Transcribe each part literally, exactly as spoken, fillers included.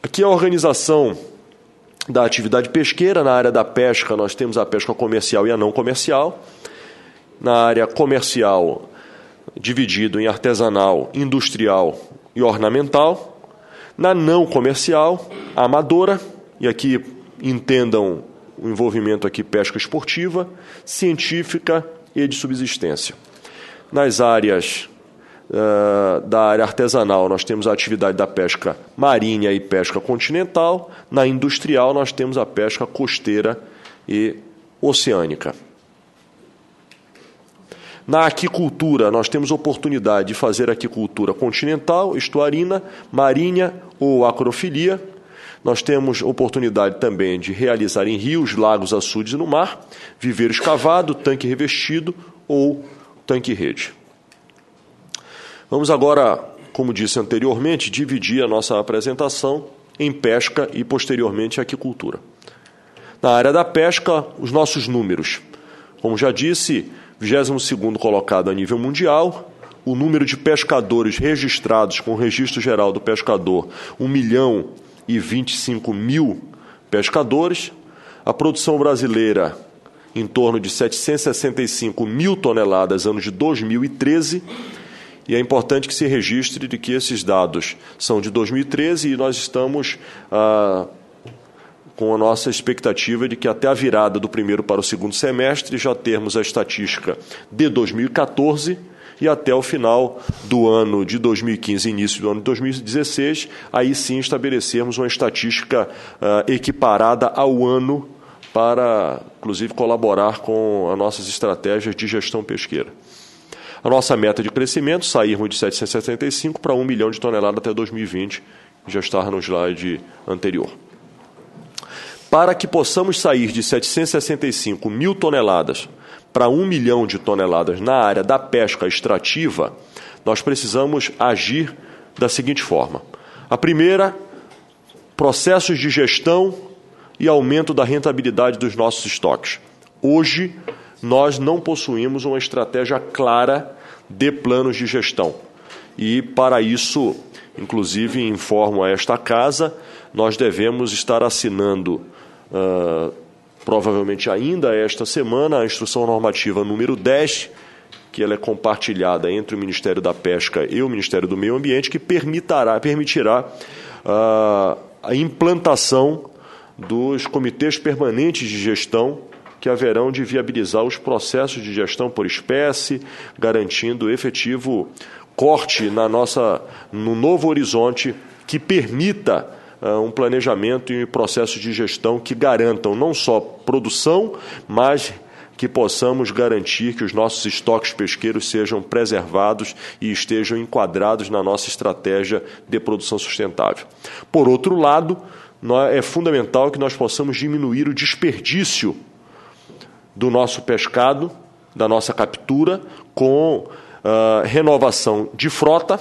Aqui a organização da atividade pesqueira. Na área da pesca, nós temos a pesca comercial e a não comercial. Na área comercial, dividido em artesanal, industrial e ornamental. Na não comercial, amadora, e aqui entendam o envolvimento aqui pesca esportiva, científica e de subsistência. Nas áreas uh, da área artesanal, nós temos a atividade da pesca marinha e pesca continental. Na industrial, nós temos a pesca costeira e oceânica. Na aquicultura, nós temos oportunidade de fazer aquicultura continental, estuarina, marinha ou acrofilia. Nós temos oportunidade também de realizar em rios, lagos, açudes e no mar, viveiro escavado, tanque revestido ou tanque-rede. Vamos agora, como disse anteriormente, dividir a nossa apresentação em pesca e, posteriormente, aquicultura. Na área da pesca, os nossos números. Como já disse, vigésimo segundo colocado a nível mundial, o número de pescadores registrados com o Registro Geral do Pescador, um milhão e vinte e cinco mil pescadores, a produção brasileira em torno de setecentos e sessenta e cinco mil toneladas, ano de dois mil e treze, e é importante que se registre de que esses dados são de dois mil e treze e nós estamos ah, com a nossa expectativa de que até a virada do primeiro para o segundo semestre já termos a estatística de dois mil e quatorze e até o final do ano de dois mil e quinze, início do ano de dois mil e dezesseis, aí sim estabelecermos uma estatística uh, equiparada ao ano para, inclusive, colaborar com as nossas estratégias de gestão pesqueira. A nossa meta de crescimento, sairmos de setecentos e setenta e cinco para um milhão de toneladas até dois mil e vinte, já está no slide anterior. Para que possamos sair de setecentos e sessenta e cinco mil toneladas para um milhão de toneladas na área da pesca extrativa, nós precisamos agir da seguinte forma. A primeira, processos de gestão e aumento da rentabilidade dos nossos estoques. Hoje, nós não possuímos uma estratégia clara de planos de gestão. E, para isso, inclusive, informo a esta casa, nós devemos estar assinando Uh, provavelmente ainda esta semana, a Instrução Normativa número dez, que ela é compartilhada entre o Ministério da Pesca e o Ministério do Meio Ambiente, que permitirá, permitirá uh, a implantação dos comitês permanentes de gestão que haverão de viabilizar os processos de gestão por espécie, garantindo efetivo corte na nossa, no novo horizonte que permita um planejamento e um processo de gestão que garantam não só produção, mas que possamos garantir que os nossos estoques pesqueiros sejam preservados e estejam enquadrados na nossa estratégia de produção sustentável. Por outro lado, é fundamental que nós possamos diminuir o desperdício do nosso pescado, da nossa captura, com uh, renovação de frota,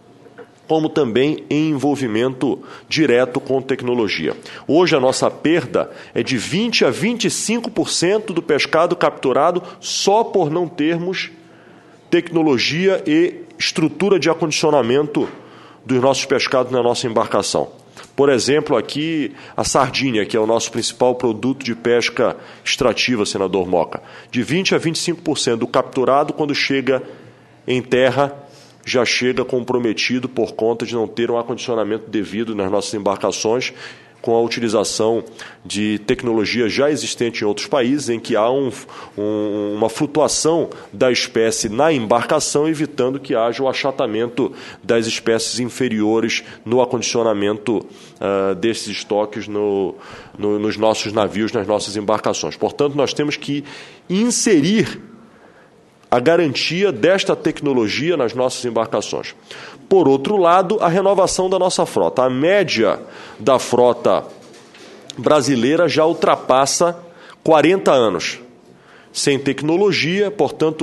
como também em envolvimento direto com tecnologia. Hoje a nossa perda é de vinte a vinte e cinco por cento do pescado capturado só por não termos tecnologia e estrutura de acondicionamento dos nossos pescados na nossa embarcação. Por exemplo, aqui a sardinha, que é o nosso principal produto de pesca extrativa, senador Moca, de vinte a vinte e cinco por cento do capturado, quando chega em terra, já chega comprometido por conta de não ter um acondicionamento devido nas nossas embarcações, com a utilização de tecnologia já existente em outros países, em que há um, um, uma flutuação da espécie na embarcação, evitando que haja o achatamento das espécies inferiores no acondicionamento uh, desses estoques no, no, nos nossos navios, nas nossas embarcações. Portanto, nós temos que inserir a garantia desta tecnologia nas nossas embarcações. Por outro lado, a renovação da nossa frota. A média da frota brasileira já ultrapassa quarenta anos, sem tecnologia, portanto,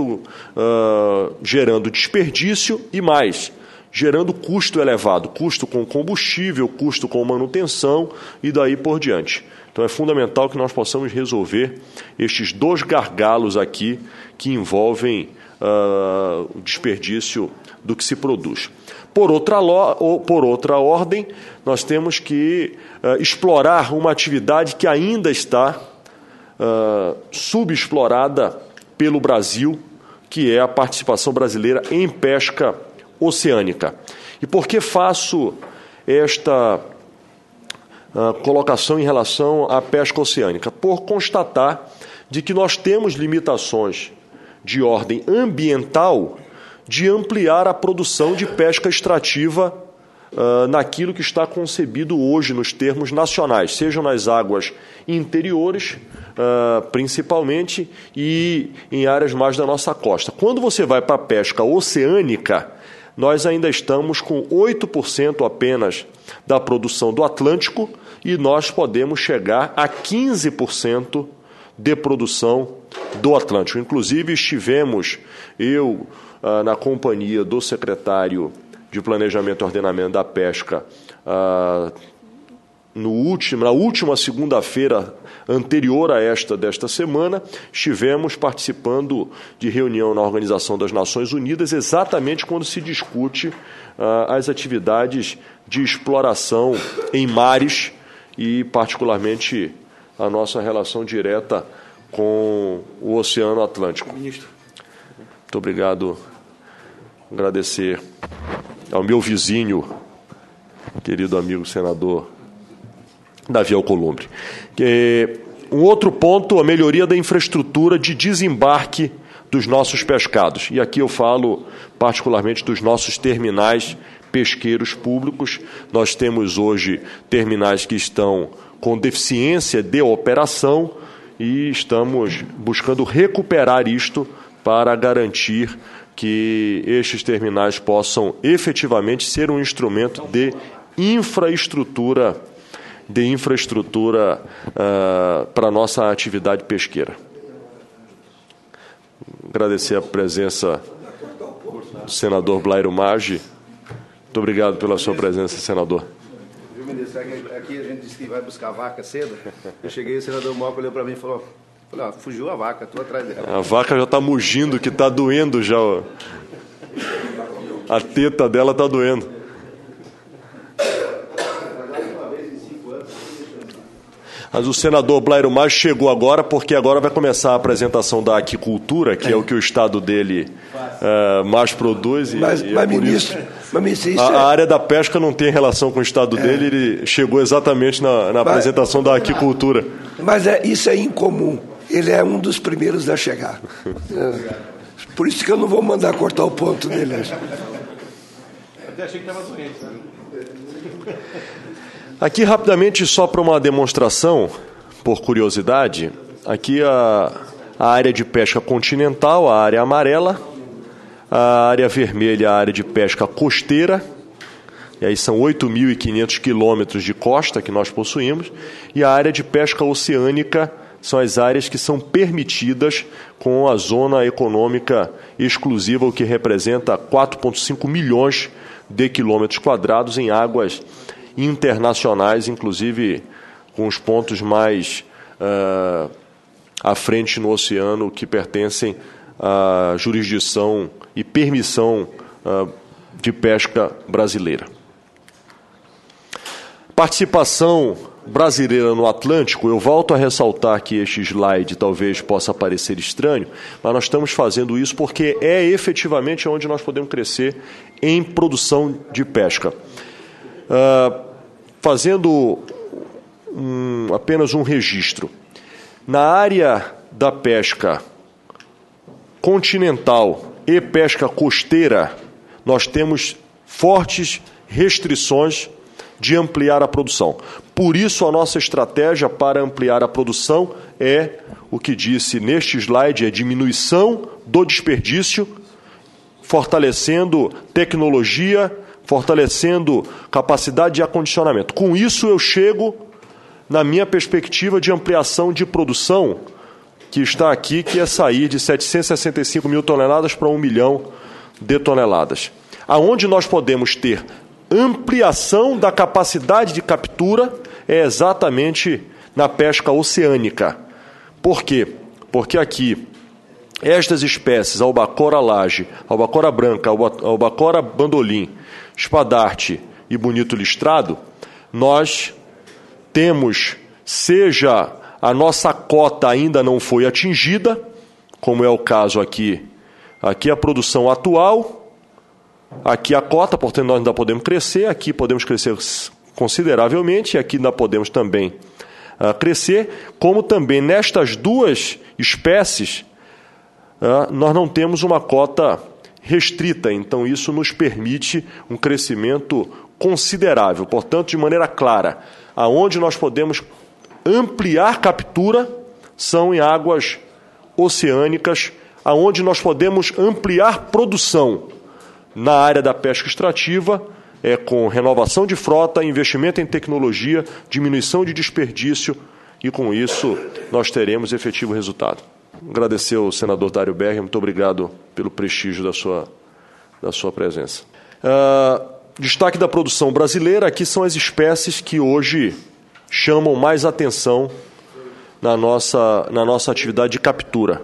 uh, gerando desperdício e mais, gerando custo elevado, custo com combustível, custo com manutenção e daí por diante. Então é fundamental que nós possamos resolver estes dois gargalos aqui que envolvem uh, o desperdício do que se produz. Por outra, lo, por outra ordem, nós temos que uh, explorar uma atividade que ainda está uh, subexplorada pelo Brasil, que é a participação brasileira em pesca oceânica. E por que faço esta uh, colocação em relação à pesca oceânica? Por constatar de que nós temos limitações de ordem ambiental de ampliar a produção de pesca extrativa uh, naquilo que está concebido hoje nos termos nacionais, sejam nas águas interiores, uh, principalmente, e em áreas mais da nossa costa. Quando você vai para a pesca oceânica, nós ainda estamos com oito por cento apenas da produção do Atlântico e nós podemos chegar a quinze por cento de produção do Atlântico. Inclusive, estivemos, eu, na companhia do secretário de Planejamento e Ordenamento da Pesca, no último, na última segunda-feira anterior a esta desta semana, estivemos participando de reunião na Organização das Nações Unidas, exatamente quando se discute as atividades de exploração em mares e, particularmente, a nossa relação direta com o Oceano Atlântico. Ministro. Muito obrigado. Agradecer ao meu vizinho, querido amigo senador Davi Alcolumbre. Um outro ponto, a melhoria da infraestrutura de desembarque dos nossos pescados. E aqui eu falo particularmente dos nossos terminais pesqueiros públicos. Nós temos hoje terminais que estão com deficiência de operação e estamos buscando recuperar isto para garantir que estes terminais possam efetivamente ser um instrumento de infraestrutura, de infraestrutura uh, para a nossa atividade pesqueira. Agradecer a presença do senador Blairo Maggi. Muito obrigado pela sua presença, senador. Viu, ministro? Aqui a gente disse que vai buscar vaca cedo. Eu cheguei, o senador Moca olhou para mim e falou... Falei, ó, fugiu a vaca, estou atrás dela. A vaca já está mugindo, que está doendo já. Ó. A teta dela está doendo. Mas o senador Blairo Maggi chegou agora, porque agora vai começar a apresentação da aquicultura, que é, é o que o estado dele uh, mais produz. E, mas, e mas, é ministro, isso. mas, ministro, isso a, é... a área da pesca não tem relação com o estado é. dele, ele chegou exatamente na, na mas, apresentação da aquicultura. Mas é, isso é incomum. Ele é um dos primeiros a chegar. É. Por isso que eu não vou mandar cortar o ponto dele. Até achei que estava doente, sabe? Aqui, rapidamente, só para uma demonstração, por curiosidade, aqui a, a área de pesca continental, a área amarela, a área vermelha, a área de pesca costeira, e aí são oito mil e quinhentos quilômetros de costa que nós possuímos, e a área de pesca oceânica são as áreas que são permitidas com a zona econômica exclusiva, o que representa quatro vírgula cinco milhões de quilômetros quadrados em águas internacionais, inclusive com os pontos mais uh, à frente no oceano que pertencem à jurisdição e permissão uh, de pesca brasileira. Participação brasileira no Atlântico, eu volto a ressaltar que este slide talvez possa parecer estranho, mas nós estamos fazendo isso porque é efetivamente onde nós podemos crescer em produção de pesca. Uh, fazendo um, apenas um registro. Na área da pesca continental e pesca costeira, nós temos fortes restrições de ampliar a produção. Por isso, a nossa estratégia para ampliar a produção é, o que disse neste slide, é diminuição do desperdício, fortalecendo tecnologia, fortalecendo capacidade de acondicionamento. Com isso, eu chego na minha perspectiva de ampliação de produção, que está aqui, que é sair de setecentos e sessenta e cinco mil toneladas para um milhão de toneladas. Aonde nós podemos ter ampliação da capacidade de captura é exatamente na pesca oceânica. Por quê? Porque aqui, estas espécies, albacora laje, albacora branca, albacora bandolim, Espadarte e Bonito Listrado, nós temos, seja a nossa cota ainda não foi atingida, como é o caso aqui, aqui a produção atual, aqui a cota, portanto nós ainda podemos crescer, aqui podemos crescer consideravelmente, e aqui ainda podemos também uh, crescer, como também nestas duas espécies, uh, nós não temos uma cota restrita, então isso nos permite um crescimento considerável. Portanto, de maneira clara, aonde nós podemos ampliar captura são em águas oceânicas, aonde nós podemos ampliar produção na área da pesca extrativa, é com renovação de frota, investimento em tecnologia, diminuição de desperdício, e com isso nós teremos efetivo resultado. Agradecer ao senador Dário Berger, muito obrigado pelo prestígio da sua, da sua presença. Uh, destaque da produção brasileira, aqui são as espécies que hoje chamam mais atenção na nossa, na nossa atividade de captura.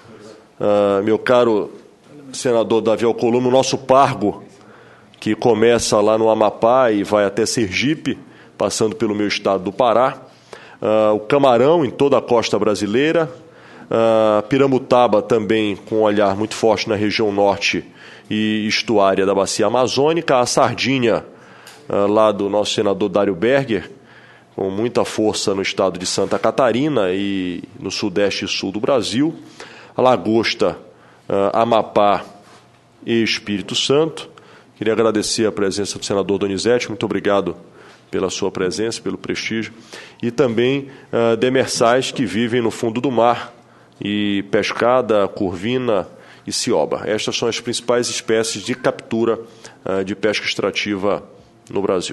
Uh, meu caro senador Davi Alcolumbre, o nosso pargo, que começa lá no Amapá e vai até Sergipe, passando pelo meu estado do Pará, uh, o camarão em toda a costa brasileira, uh, piramutaba também com um olhar muito forte na região norte e estuária da bacia amazônica, a sardinha uh, lá do nosso senador Dário Berger, com muita força no estado de Santa Catarina e no sudeste e sul do Brasil, a lagosta, uh, Amapá e Espírito Santo. Queria agradecer a presença do senador Donizete, muito obrigado pela sua presença, pelo prestígio, e também uh, demersais que vivem no fundo do mar, e pescada, curvina e cioba. Estas são as principais espécies de captura uh, de pesca extrativa no Brasil.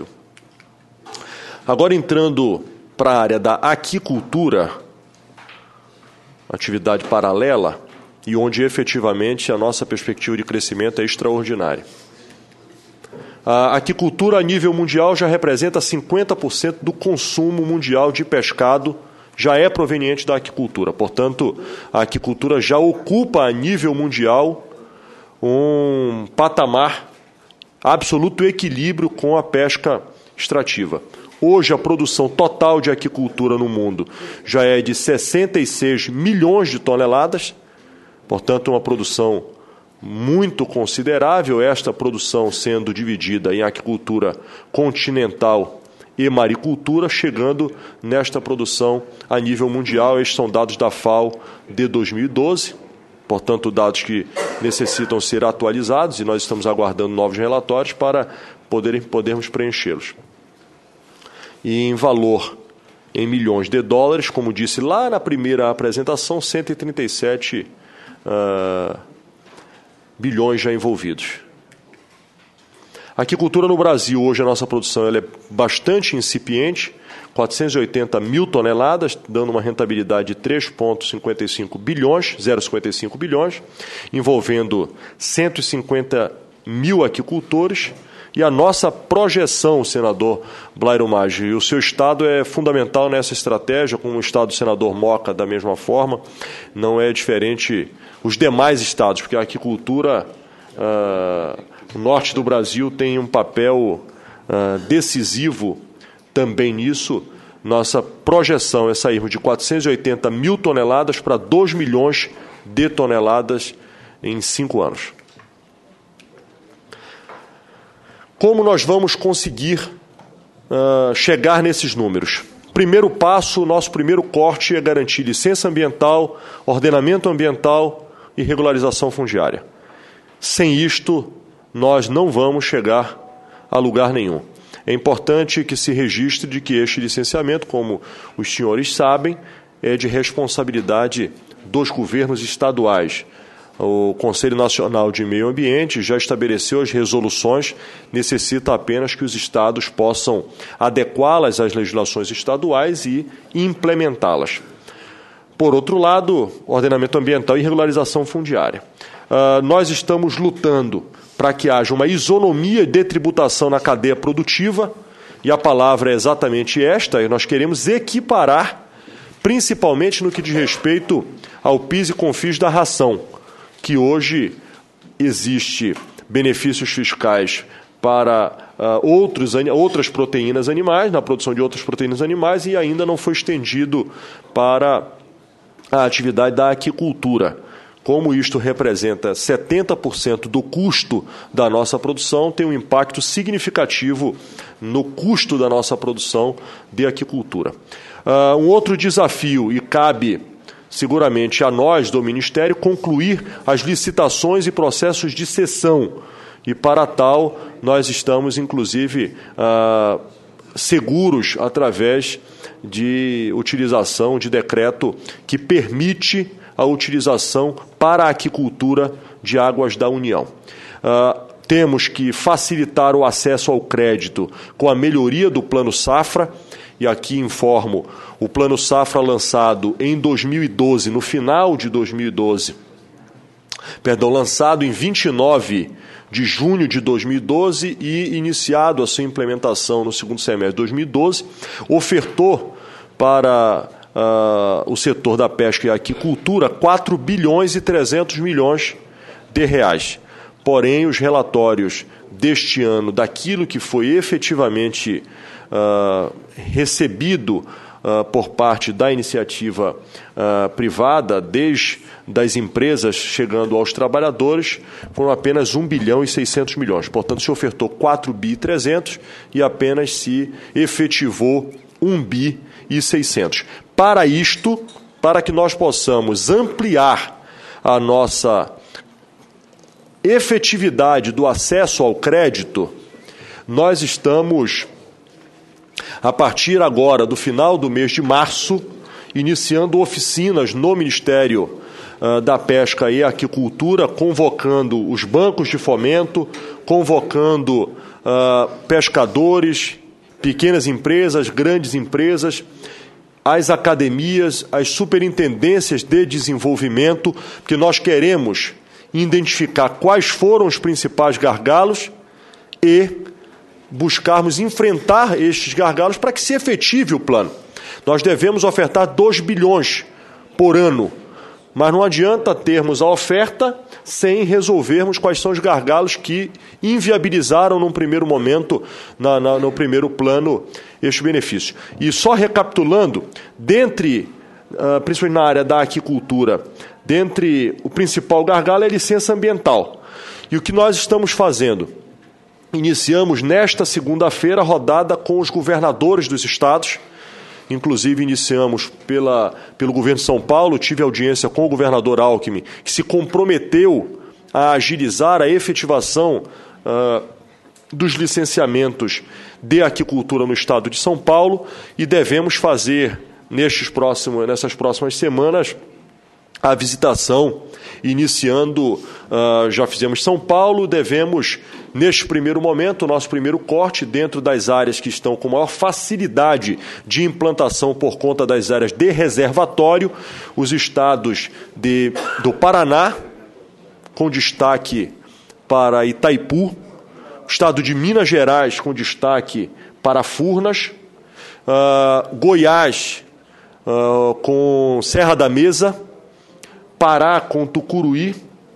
Agora, entrando para a área da aquicultura, atividade paralela, e onde efetivamente a nossa perspectiva de crescimento é extraordinária. A aquicultura a nível mundial já representa cinquenta por cento do consumo mundial de pescado, já é proveniente da aquicultura. Portanto, a aquicultura já ocupa a nível mundial um patamar absoluto equilíbrio com a pesca extrativa. Hoje, a produção total de aquicultura no mundo já é de sessenta e seis milhões de toneladas, portanto, uma produção muito considerável, esta produção sendo dividida em aquicultura continental e maricultura, chegando nesta produção a nível mundial. Estes são dados da F A O de dois mil e doze, portanto, dados que necessitam ser atualizados, e nós estamos aguardando novos relatórios para poderem, podermos preenchê-los. E em valor, em milhões de dólares, como disse lá na primeira apresentação, cento e trinta e sete uh, bilhões já envolvidos. A aquicultura no Brasil, hoje a nossa produção ela é bastante incipiente, quatrocentos e oitenta mil toneladas, dando uma rentabilidade de três vírgula cinquenta e cinco bilhões, zero vírgula cinquenta e cinco bilhões, envolvendo cento e cinquenta mil aquicultores, e a nossa projeção, senador Blairo Maggi, e o seu estado é fundamental nessa estratégia, como o estado do senador Moca, da mesma forma, não é diferente os demais estados, porque a aquicultura, uh, o norte do Brasil tem um papel uh, decisivo também nisso. Nossa projeção é sairmos de quatrocentos e oitenta mil toneladas para dois milhões de toneladas em cinco anos. Como nós vamos conseguir uh, chegar nesses números? Primeiro passo, nosso primeiro corte é garantir licença ambiental, ordenamento ambiental e regularização fundiária. Sem isto, nós não vamos chegar a lugar nenhum. É importante que se registre de que este licenciamento, como os senhores sabem, é de responsabilidade dos governos estaduais. O Conselho Nacional de Meio Ambiente já estabeleceu as resoluções, necessita apenas que os estados possam adequá-las às legislações estaduais e implementá-las. Por outro lado, ordenamento ambiental e regularização fundiária. Uh, nós estamos lutando para que haja uma isonomia de tributação na cadeia produtiva, e a palavra é exatamente esta, e nós queremos equiparar, principalmente no que diz respeito ao PIS e CONFIS da ração, que hoje existe benefícios fiscais para uh, outros, outras proteínas animais, na produção de outras proteínas animais, e ainda não foi estendido para a atividade da aquicultura. Como isto representa setenta por cento do custo da nossa produção, tem um impacto significativo no custo da nossa produção de aquicultura. Uh, um outro desafio, e cabe seguramente a nós do Ministério, concluir as licitações e processos de cessão. E para tal, nós estamos, inclusive, uh, seguros através de utilização de decreto que permite a utilização para a aquicultura de águas da União. Uh, temos que facilitar o acesso ao crédito com a melhoria do Plano Safra, e aqui informo, o Plano Safra lançado em dois mil e doze, no final de dois mil e doze, perdão, lançado em vinte e nove de junho de dois mil e doze e iniciado a sua implementação no segundo semestre de dois mil e doze, ofertou para uh, o setor da pesca e aquicultura quatro bilhões e trezentos milhões de reais. Porém, os relatórios deste ano, daquilo que foi efetivamente uh, recebido uh, por parte da iniciativa uh, privada, desde das empresas chegando aos trabalhadores, foram apenas um bilhão e seiscentos milhões. Portanto, se ofertou quatro bi e trezentos e apenas se efetivou um bi e seiscentos. Para isto, para que nós possamos ampliar a nossa efetividade do acesso ao crédito, nós estamos, a partir agora do final do mês de março, iniciando oficinas no Ministério uh, da Pesca e Aquicultura, convocando os bancos de fomento, convocando uh, pescadores, pequenas empresas, grandes empresas, as academias, as superintendências de desenvolvimento, porque nós queremos identificar quais foram os principais gargalos e buscarmos enfrentar estes gargalos para que se efetive o plano. Nós devemos ofertar dois bilhões por ano, mas não adianta termos a oferta sem resolvermos quais são os gargalos que inviabilizaram num primeiro momento, na, na, no primeiro plano, este benefício. E só recapitulando, dentre, uh, principalmente na área da aquicultura, dentre o principal gargalo é a licença ambiental. E o que nós estamos fazendo? Iniciamos nesta segunda-feira a rodada com os governadores dos estados. Inclusive, iniciamos pela, pelo governo de São Paulo, tive audiência com o governador Alckmin, que se comprometeu a agilizar a efetivação uh, dos licenciamentos de aquicultura no estado de São Paulo, e devemos fazer, nestes próximos, nessas próximas semanas, a visitação, iniciando, uh, já fizemos São Paulo, devemos, neste primeiro momento, o nosso primeiro corte, dentro das áreas que estão com maior facilidade de implantação por conta das áreas de reservatório, os estados de, do Paraná, com destaque para Itaipu, o estado de Minas Gerais, com destaque para Furnas, uh, Goiás, uh, com Serra da Mesa, Pará com Tucuruí,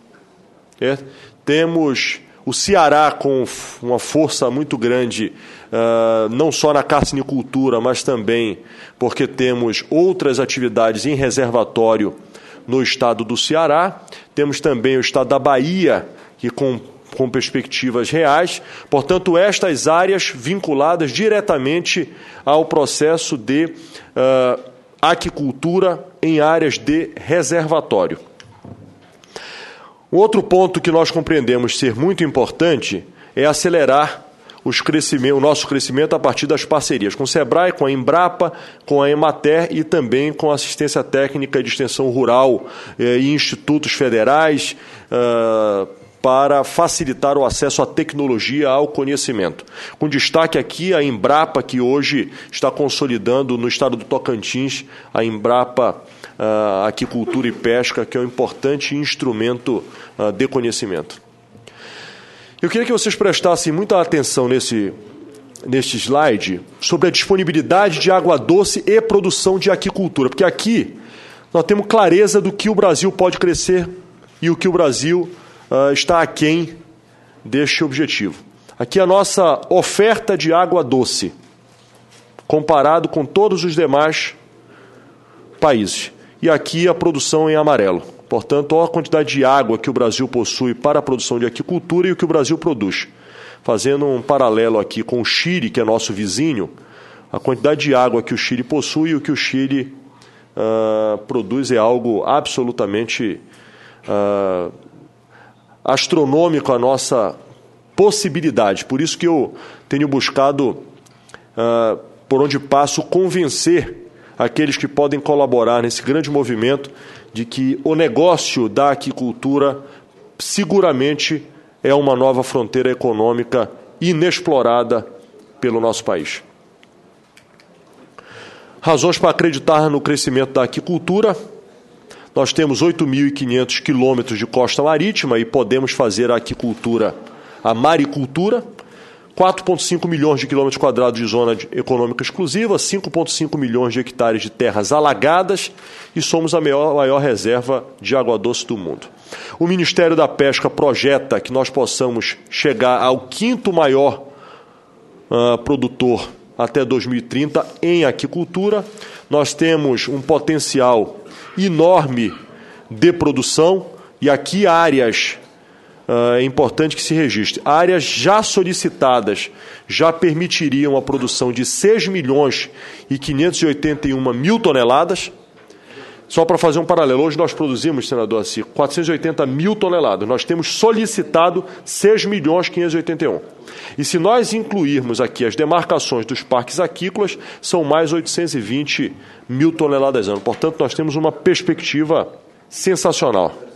é. Temos o Ceará com uma força muito grande, uh, não só na carcinicultura, mas também porque temos outras atividades em reservatório no estado do Ceará. Temos também o estado da Bahia, que com, com perspectivas reais. Portanto, estas áreas vinculadas diretamente ao processo de uh, aquicultura em áreas de reservatório. Um outro ponto que nós compreendemos ser muito importante é acelerar os crescimento, o nosso crescimento a partir das parcerias com o SEBRAE, com a Embrapa, com a Emater e também com a assistência técnica de extensão rural eh, e institutos federais, uh, para facilitar o acesso à tecnologia, ao conhecimento. Com destaque aqui a Embrapa, que hoje está consolidando no estado do Tocantins, a Embrapa uh, Aquicultura e Pesca, que é um importante instrumento uh, de conhecimento. Eu queria que vocês prestassem muita atenção nesse, neste slide sobre a disponibilidade de água doce e produção de aquicultura, porque aqui nós temos clareza do que o Brasil pode crescer e o que o Brasil Uh, está aquém deste objetivo. Aqui a nossa oferta de água doce, comparado com todos os demais países. E aqui a produção em amarelo. Portanto, olha a quantidade de água que o Brasil possui para a produção de aquicultura e o que o Brasil produz. Fazendo um paralelo aqui com o Chile, que é nosso vizinho, a quantidade de água que o Chile possui e o que o Chile uh, produz é algo absolutamente uh, astronômico a nossa possibilidade. Por isso que eu tenho buscado, uh, por onde passo, convencer aqueles que podem colaborar nesse grande movimento de que o negócio da aquicultura seguramente é uma nova fronteira econômica inexplorada pelo nosso país. Razões para acreditar no crescimento da aquicultura. Nós temos oito mil e quinhentos quilômetros de costa marítima e podemos fazer a aquicultura, a maricultura. quatro vírgula cinco milhões de quilômetros quadrados de zona econômica exclusiva, cinco vírgula cinco milhões de hectares de terras alagadas e somos a maior, maior reserva de água doce do mundo. O Ministério da Pesca projeta que nós possamos chegar ao quinto maior uh, produtor até dois mil e trinta em aquicultura. Nós temos um potencial enorme de produção e aqui áreas, uh, é importante que se registre, áreas já solicitadas já permitiriam a produção de seis milhões e quinhentos e oitenta e uma mil toneladas. Só para fazer um paralelo, hoje nós produzimos, senador Assi, quatrocentos e oitenta mil toneladas. Nós temos solicitado seis milhões e quinhentos e oitenta e um. E se nós incluirmos aqui as demarcações dos parques aquícolas, são mais oitocentos e vinte mil toneladas ano. Portanto, nós temos uma perspectiva sensacional.